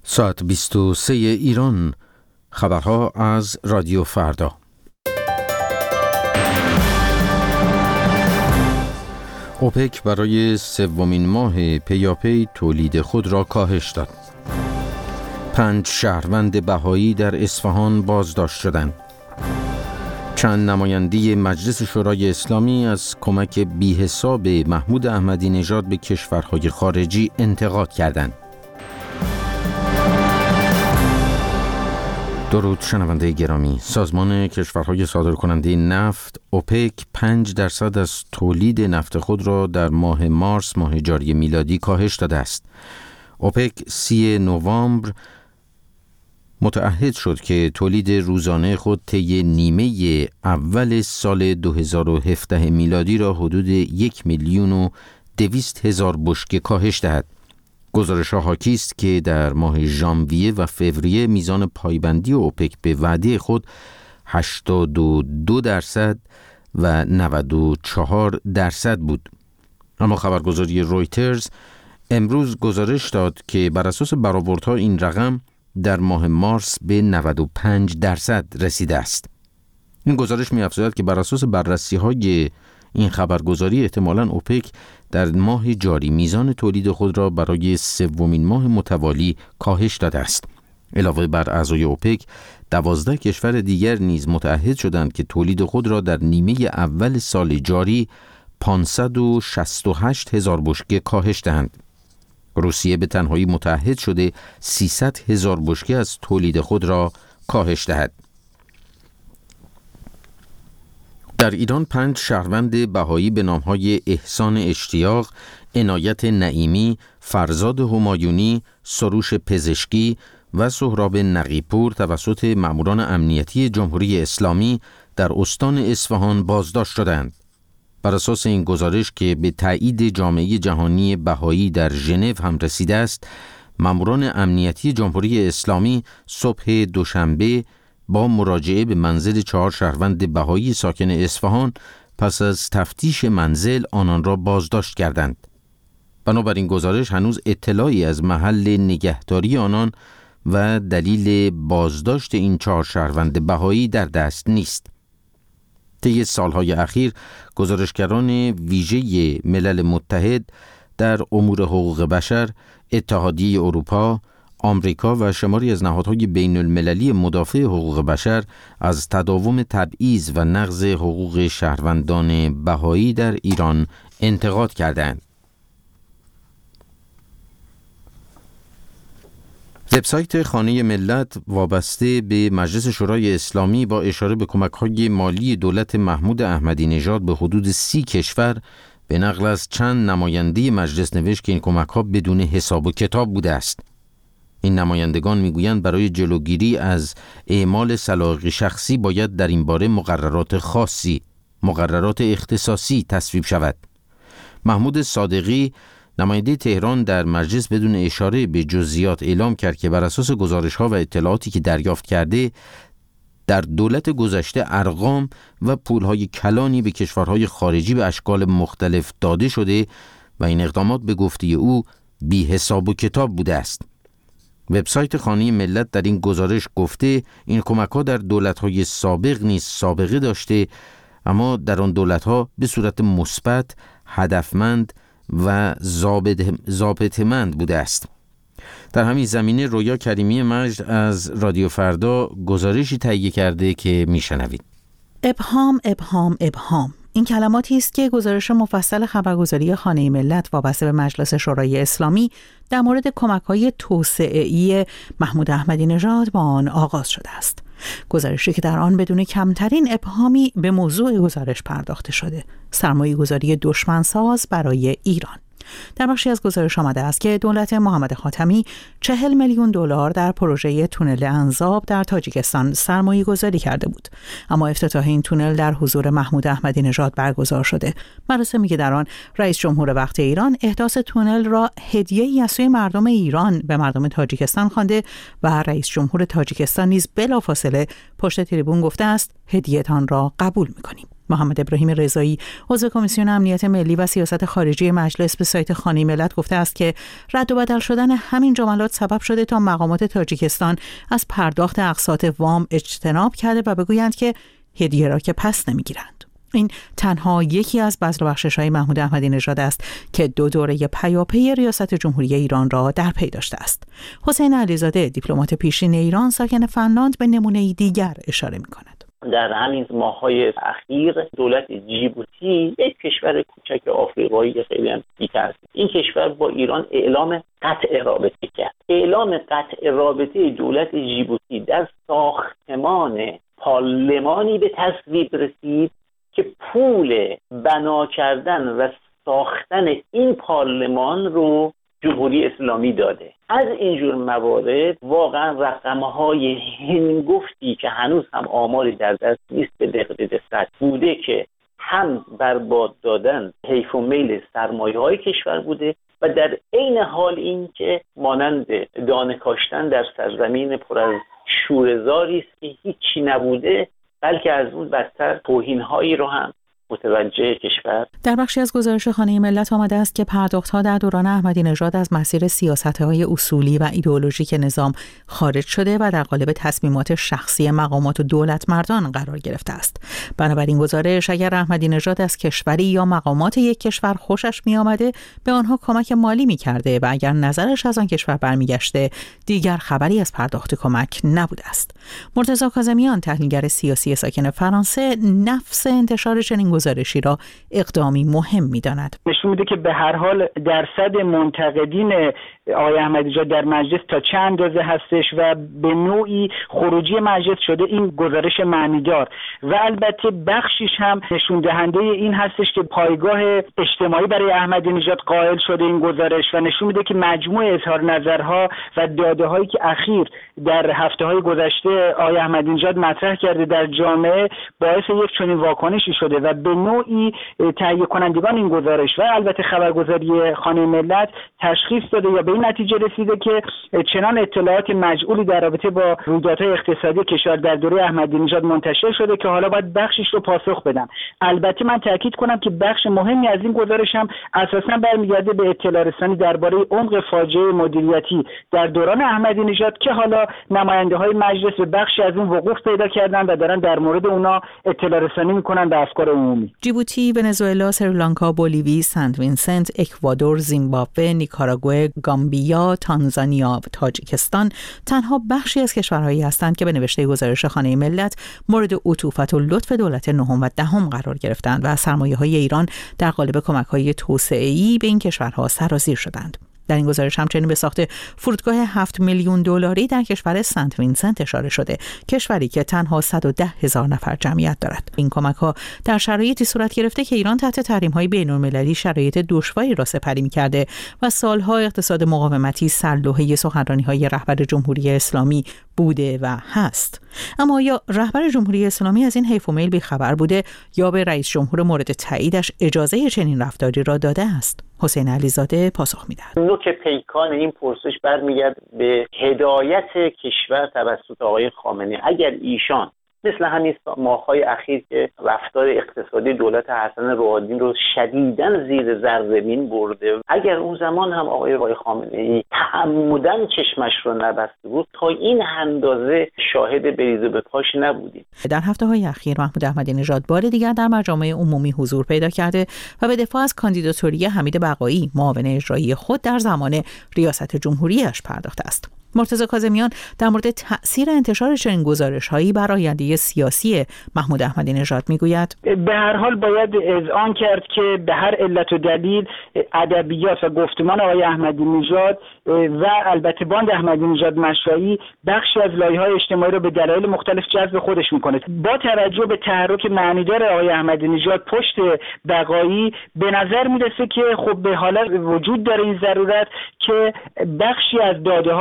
ساعت 23 ایران. خبرها از رادیو فردا. اوپک برای سومین ماه پیاپی تولید خود را کاهش داد. 5 شهروند بهایی در اصفهان بازداشت شدند. چند نماینده مجلس شورای اسلامی از کمک بی‌حساب محمود احمدی نژاد به کشورهای خارجی انتقاد کردند. درود شنونده گرامی. سازمان کشورهای صادرکننده نفت اوپک 5% از تولید نفت خود را در ماه مارس ماه جاری میلادی کاهش داده است. اوپک 30 نوامبر متعهد شد که تولید روزانه خود طی نیمه اول سال 2017 میلادی را حدود 1,200,000 بشکه کاهش دهد. گزارش‌ها حاکی است که در ماه ژانویه و فوریه میزان پایبندی اوپک به وعده خود 82% و 94% بود. اما خبرگزاری رویترز امروز گزارش داد که بر اساس برآوردها این رقم در ماه مارس به 95% رسیده است. این گزارش می‌افزاید که بر اساس بررسی‌های این خبرگزاری احتمالاً اوپک در ماه جاری میزان تولید خود را برای سومین ماه متوالی کاهش داده است. علاوه بر اعضای اوپک 12 کشور دیگر نیز متعهد شدند که تولید خود را در نیمه اول سال جاری 568,000 بشکه کاهش دهند. روسیه به تنهایی متعهد شده 300,000 بشکه از تولید خود را کاهش دهد. در ایران 5 شهروند بهایی به نام‌های احسان اشتیاق، عنایت نعیمی، فرزاد همایونی، سروش پزشکی و سهراب نقیپور توسط ماموران امنیتی جمهوری اسلامی در استان اصفهان بازداشت شدند. بر اساس این گزارش که به تایید جامعه جهانی بهایی در ژنو هم رسیده است، ماموران امنیتی جمهوری اسلامی صبح دوشنبه با مراجعه به منزل 4 شهروند بهایی ساکن اصفهان پس از تفتیش منزل آنان را بازداشت کردند. بنابراین گزارش هنوز اطلاعی از محل نگهداری آنان و دلیل بازداشت این 4 شهروند بهایی در دست نیست. طی سالهای اخیر گزارشگران ویژه ملل متحد در امور حقوق بشر، اتحادیه اروپا، آمریکا و شماری از نهادهای بین المللی مدافع حقوق بشر از تداوم تبعیض و نقض حقوق شهروندان بهایی در ایران انتقاد کردند. وبسایت خانه ملت وابسته به مجلس شورای اسلامی با اشاره به کمک‌های مالی دولت محمود احمدی نژاد به حدود 30 کشور به نقل از چند نماینده مجلس نوشت که این کمک‌ها بدون حساب و کتاب بوده است. این نمایندگان میگویند برای جلوگیری از اعمال سلاغ شخصی باید در این باره مقررات خاصی، مقررات اختصاصی تصویب شود. محمود صادقی نماینده تهران در مجلس بدون اشاره به جزئیات اعلام کرد که بر اساس گزارش‌ها و اطلاعاتی که دریافت کرده در دولت گذشته ارقام و پول‌های کلانی به کشورهای خارجی به اشکال مختلف داده شده و این اقدامات به گفته او بی حساب و کتاب بوده است. وبسایت خانه ملت در این گزارش گفته این کمک‌ها در دولت‌های سابق نیز سابقه داشته، اما در آن دولت‌ها به صورت مثبت، هدفمند و ضابطه‌مند بوده است. در همین زمینه رویا کریمی مجد از رادیو فردا گزارشی تهیه کرده که میشنوید. ابهام ابهام ابهام، این کلماتی است که گزارش مفصل خبرگزاری خانه ملت وابسته به مجلس شورای اسلامی در مورد کمک‌های توسعه‌ای محمود احمدی نژاد با آن آغاز شده است. گزارشی که در آن بدون کمترین ابهامی به موضوع گزارش پرداخته شده: سرمایه‌گذاری دشمنساز برای ایران. در بخشی از گزارش آمده است که دولت محمد خاتمی 40 میلیون دلار در پروژه تونل انزاب در تاجیکستان سرمایه گذاری کرده بود، اما افتتاح این تونل در حضور محمود احمدی نژاد برگزار شده. مراسمی که در آن رئیس جمهور وقت ایران احداث تونل را هدیه‌ای از سوی مردم ایران به مردم تاجیکستان خوانده و رئیس جمهور تاجیکستان نیز بلافاصله پشت تریبون گفته است هدیه‌تان را قبول می‌کنیم. محمد ابراهیم رضایی عضو کمیسیون امنیت ملی و سیاست خارجی مجلس به سایت خانه ملت گفته است که رد و بدل شدن همین جملات سبب شده تا مقامات تاجیکستان از پرداخت اقساط وام اجتناب کرده و بگویند که هدیه را که پس نمیگیرند. این تنها یکی از بذل و بخشش‌های محمود احمدی نژاد است که 2 دوره پیاپی ریاست جمهوری ایران را در پی داشته است. حسین علیزاده دیپلمات پیشین ایران ساکن فنلاند به نمونه‌ای دیگر اشاره می‌کند. در همین ماه‌های اخیر دولت جیبوتی، یک کشور کوچک آفریقایی خیلی هم کوچیک است، این کشور با ایران اعلام قطع رابطه کرد. اعلام قطع رابطه دولت جیبوتی در ساختمان پارلمانی به تصویب رسید که پول بنا کردن و ساختن این پارلمان رو جمهوری اسلامی داده. از اینجور موارد واقعا رقم‌های هنگفتی که هنوز هم آماری در دست نیست به دقت بوده که هم برباد دادن حیف و میل سرمایه‌های کشور بوده و در عین حال این که مانند دانه کاشتن در سرزمین پر از شوره‌زاری است که هیچی نبوده، بلکه از اون بدتر توهین‌هایی رو هم متوجه کشور. در بخشی از گزارش خانه ملت آمده است که پرداخت‌ها در دوران احمدی نژاد از مسیر سیاست‌های اصولی و ایدئولوژیک نظام خارج شده و در قالب تصمیمات شخصی مقامات و دولتمردان قرار گرفته است. بنابراین گزارش اگر احمدی نژاد از کشوری یا مقامات یک کشور خوشش می‌آمده به آنها کمک مالی می‌کرده و اگر نظرش از آن کشور برمیگشته دیگر خبری از پرداخت کمک نبوده است. مرتضی کاظمیان تحلیلگر سیاسی ساکن فرانسه نفس انتشار چنین گزارشی را اقدامی مهم می‌داند. نشون میده که به هر حال درصد منتقدین آقای احمدی نژاد در مجلس تا چه اندازه هستش و به نوعی خروجی مجلس شده این گزارش معنیدار و البته بخشیش هم نشون دهنده این هستش که پایگاه اجتماعی برای احمدی نژاد قائل شده این گزارش و نشون میده که مجموع اظهار نظرها و داده‌هایی که اخیر در هفته‌های گذشته آقای احمدی نژاد مطرح کرده در جامعه باعث یک چنین واکنشی شده و به نوعی تهیه کنندگان این گزارش و البته خبرگزاری خانه ملت تشخیص داده یا به این نتیجه رسیده که چنان اطلاعات مجعولی در رابطه با رویدادهای اقتصادی کشور در دوره احمدی نژاد منتشر شده که حالا باید بخشش رو پاسخ بدن. البته من تاکید کنم که بخش مهمی از این گزارش هم اساساً برمیگرده به اطلاع رسانی درباره عمق فاجعه مدیریتی در دوران احمدی نژاد که حالا نماینده‌های مجلس به بخشی از اون وقوف پیدا کردن و دارن در مورد اونا اطلاع رسانی میکنن به افکار عمومی. جیبوتی، ونزوئلا، سریلانکا، بولیوی، سنت وینسنت، اکوادور، زیمبابوه، نیکاراگوئه، گامبیا، تانزانیا و تاجیکستان تنها بخشی از کشورهایی هستند که به نوشته گزارش خانه ملت مورد عطوفت و لطف دولت نهم و دهم قرار گرفتند و سرمایه‌های ایران در قالب کمک‌های توسعه‌ای به این کشورها سرازیر شدند. در این گزارش همچنین به ساخت فرودگاه 7 میلیون دلاری در کشور سنت وینسنت اشاره شده، کشوری که تنها 110,000 نفر جمعیت دارد. این کمک‌ها در شرایطی صورت گرفته که ایران تحت تحریم‌های بین‌المللی شرایط دشواری را سپری می‌کرده و سالها اقتصاد مقاومتی سرلوحه سخنرانی‌های رهبر جمهوری اسلامی بوده و هست. اما یا رهبر جمهوری اسلامی از این حیف و میل بی‌خبر بوده یا به رئیس جمهور مورد تاییدش اجازه چنین رفتاری را داده است؟ حسین علیزاده پاسخ می‌دهد. نوک پیکان این پرسش برمیگرد به هدایت کشور توسط آقای خامنه‌ای. اگر ایشان مثل همین ماه‌های اخیر که رفتار اقتصادی دولت حسن روحانی رو شدیداً زیر ذره‌بین برده، اگر اون زمان هم آقای خامنه‌ای تعمداً چشمش رو نبسته بود تا این اندازه شاهد بریز و بپاش نبودیم. در هفته‌های اخیر محمود احمدی نژاد بار دیگر در مجامع عمومی حضور پیدا کرده و به دفاع از کاندیداتوری حمید بقایی معاون اجرایی خود در زمان ریاست جمهوریش پرداخته است. مرتضی کاظمیان در مورد تأثیر انتشار چنین گزارش‌هایی بر آینده سیاسی محمود احمدی نژاد می‌گوید به هر حال باید اذعان کرد که به هر علت و دلیل ادبیات و گفتمان آقای احمدی نژاد و البته باند احمدی نژاد مشروعی بخشی از لایه‌های اجتماعی رو به دلایل مختلف جذب خودش می‌کنه. با توجه به تحرک معنیدار آقای احمدی نژاد پشت بقایی به نظر میرسه که خب به حالت وجود داره این ضرورت که بخشی از داده‌ها که از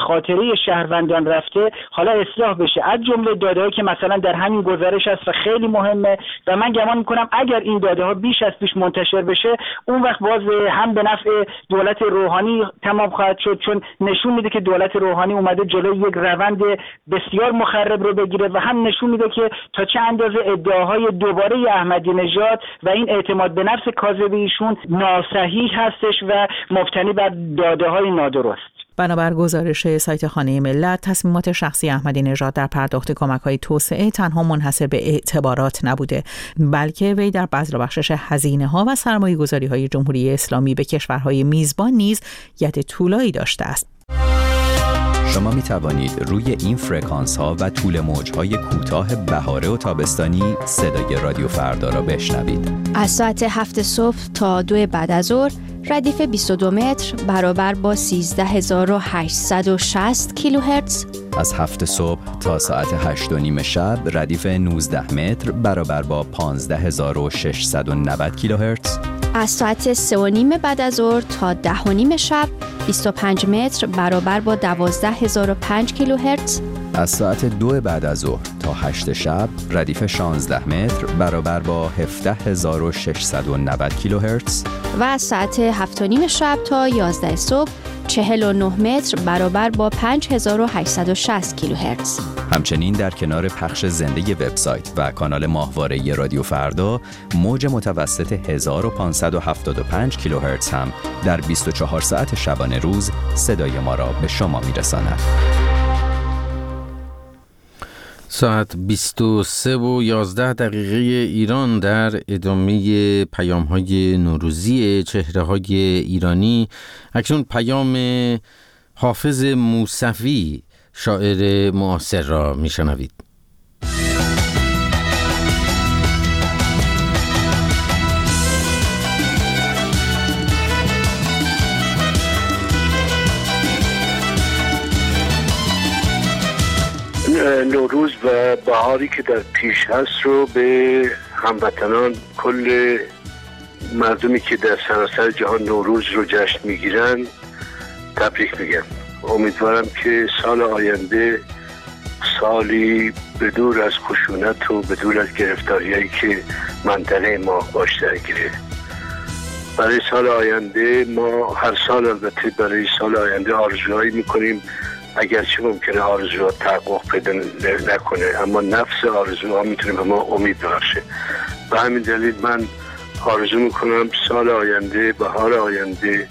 خاطره شهروندان رفته حالا اصلاح بشه، از جمله داده‌هایی که مثلا در همین گزارش هست و خیلی مهمه و من گمان میکنم اگر این داده‌ها بیش از پیش منتشر بشه اون وقت باز هم به نفع دولت روحانی تمام خواهد شد، چون نشون میده که دولت روحانی اومده جلوی یک روند بسیار مخرب رو بگیره و هم نشون میده که تا چه اندازه ادعاهای دوباره احمدی نژاد و این اعتماد به نفس کاذب ایشون ناصحیح هستش و مبتنی بر داده‌های نادرست. بنابر گزارش سایت خانه ملت، تصمیمات شخصی احمدی نژاد در پرداخت کمک‌های توسعه تنها منحصر به اعتبارات نبوده، بلکه وی در بذل و بخشش هزینه‌ها و سرمایه‌گذاری‌های جمهوری اسلامی به کشورهای میزبان نیز ید طولایی داشته است. شما می توانید روی این فرکانس ها و طول موج های کوتاه بهاره و تابستانی صدای رادیو فردا را بشنوید. از ساعت 7 صبح تا 2 بعد از ظهر ردیف 22 متر برابر با 13860 کیلوهرتز. از 7 صبح تا ساعت 8:30 شب ردیف 19 متر برابر با 15690 کیلوهرتز. از ساعت 3:30 بعد از ظهر تا 10:30 شب 25 متر برابر با 12005 کیلوهرتز. از ساعت 2 بعد از ظهر تا 8 شب ردیف 16 متر برابر با 17690 کیلوهرتز. و از ساعت 7:30 شب تا 11 صبح 49 متر برابر با 5860 کیلوهرتز. همچنین در کنار پخش زنده وبسایت و کانال ماهواره رادیو فردا، موج متوسط 1575 کیلوهرتز هم در 24 ساعت شبانه روز صدای ما را به شما میرساند. ساعت 23:11 ایران در ادامه پیام‌های نوروزی چهره‌های ایرانی. اکنون پیام حافظ موسوی شاعر معاصر را میشنوید. نوروز و بهاری که در پیش هست رو به هموطنان، کل مردمی که در سراسر جهان نوروز رو جشن میگیرن تبریک میگم. امیدوارم که سال آینده سالی بدور از خشونت و بدور از گرفتاریایی که منطقه ما باش درگیره. برای سال آینده ما هر سال البته برای سال آینده آرزوهایی میکنیم، اگرچه ممکنه آرزوها تحقق پیدا نکنه، اما نفس آرزوها میتونه به ما امید بخشه. به همین دلیل من آرزو میکنم سال آینده، بهار آینده،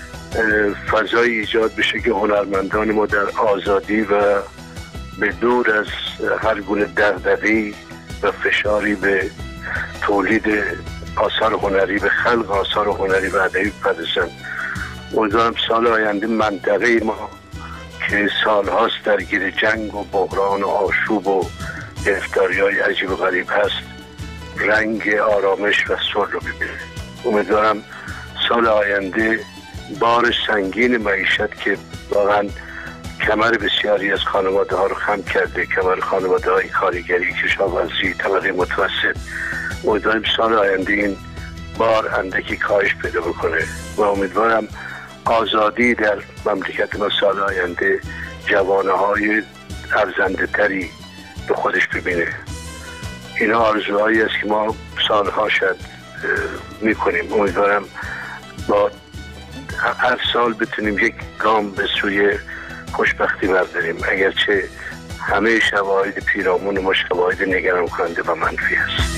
فضایی ایجاد بشه که هنرمندان ما در آزادی و به دور از هر گونه دغدغه‌ای و فشاری به تولید آثار هنری، به خلق آثار هنری و ادبی بپردازن. امیدوارم سال آینده منطقه ما که سالهاست درگیر جنگ و بحران و آشوب و گرفتاری‌های عجیب و غریب هست، رنگ آرامش و صلح رو ببینه. امیدوارم سال آینده بار سنگین معیشت که واقعا کمر بسیاری از خانواده ها رو خم کرده، کمر خانواده های کارگری، کشاورزی، طبقه متوسط، امیدوارم سال آینده این بار اندکی کاهش پیدا بکنه و امیدوارم آزادی در مملکت ما سال آینده جوانه های ارزنده تری به خودش ببینه. اینا آرزوهایی است که ما سالها شد میکنیم. امیدوارم با هر سال بتونیم یک گام به سوی خوشبختی برداریم، اگرچه همه شواهد پیرامون ما شواهد نگران کننده و منفی است.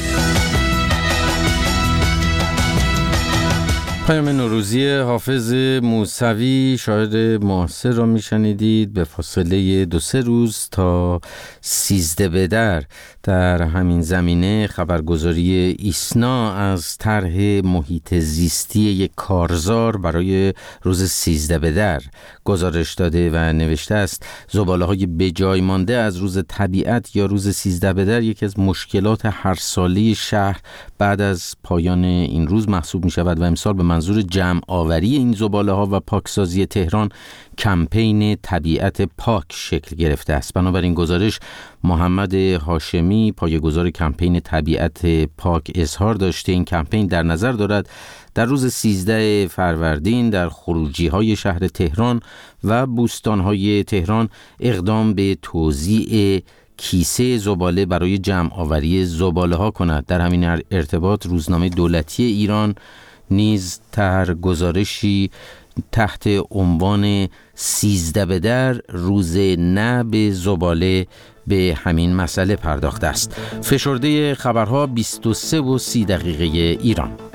پیام نوروزی حافظ موسوی شاعر معاصر را میشنیدید. به فاصله 2-3 روز تا 13 بدر در همین زمینه خبرگزاری ایسنا از طرح محیط زیستی یک کارزار برای روز 13 بدر گزارش داده و نوشته است زباله‌های بجای مانده از روز طبیعت یا روز 13 بدر یکی از مشکلات هر ساله شهر بعد از پایان این روز محسوب می شود و امسال به منظور جمع آوری این زباله‌ها و پاکسازی تهران کمپین طبیعت پاک شکل گرفته است. بنابراین گزارش محمد هاشمی پایه‌گذار کمپین طبیعت پاک اظهار داشته این کمپین در نظر دارد در روز 13 فروردین در خروجی‌های شهر تهران و بوستان‌های تهران اقدام به توزیع کیسه زباله برای جمع آوری زباله ها کند. در همین ارتباط روزنامه دولتی ایران نیز گزارشی تحت عنوان 13 به در روز نه به زباله به همین مسئله پرداخته است. فشرده خبرها 23:30 ایران.